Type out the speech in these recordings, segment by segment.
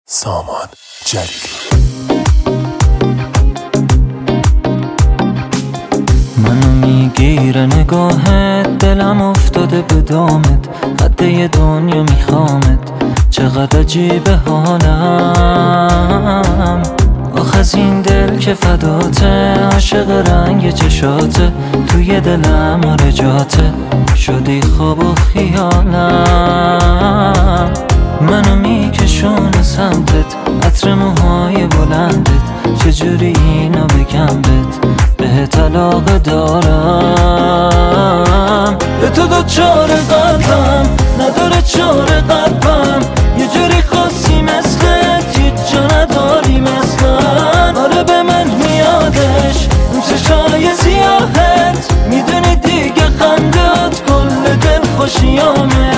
سامان جلیلی. منو میگیره نگاهت، دلم افتاده به دامت، قده دنیا میخوامت، چقدر عجیبه حالم. آخ از این دل که فداته، عاشق رنگ چشاته، توی دلم آره جاته، شدی خواب و خیالم. منو میکشونه سمتت، عطر موهای بلندت، چجوری اینو بگم بهت علاقه دارم. به تو دوچار قلبم، نداره چار قلبم، یه جوری خاصی مثلت، هیچ جا نداری مثلن. آره به من میادش اون چشای سیاهت، میدونی دیگه خندهات کل دل خوشیامه.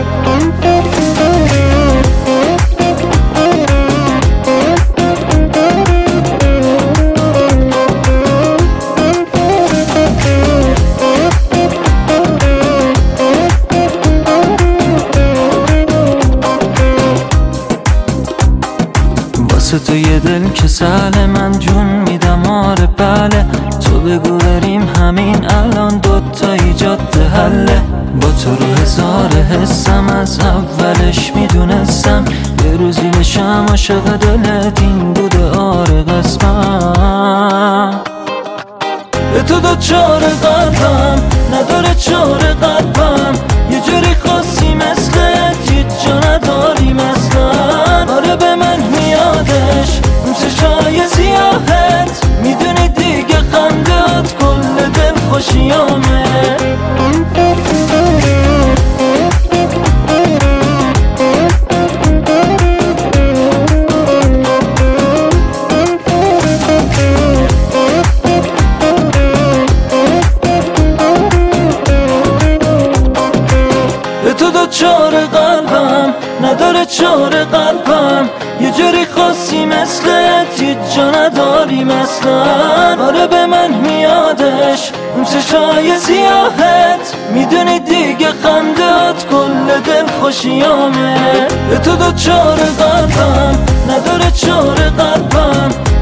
تو یه دل که سهله، من جون میدم آره بله. تو بگو بریم همین الان، دوتایی جاده حله. با تو رو هزار حسم، از اولش میدونستم یه روزی بشم عاشق دلت، این بوده آره قسمم. به تو دوچار قلبم، نداره چار قلبم، یه جوری خاصی مثلت، هیچ جا نداری مثلن. آره به من میادش اون چشای سیاهت، میدونی دیگه خندهات کل دل خوشیامه. تو دوچار قلبم، نداره چار قلبم، یه جوری خاصی مثلت، هیچ جا نداری مثلن. آره به من میادش اون چشای سیاهت، میدونی دیگه خندهات کل دل خوشیامه. به تو دوچار قلبم، نداره چار قلبم،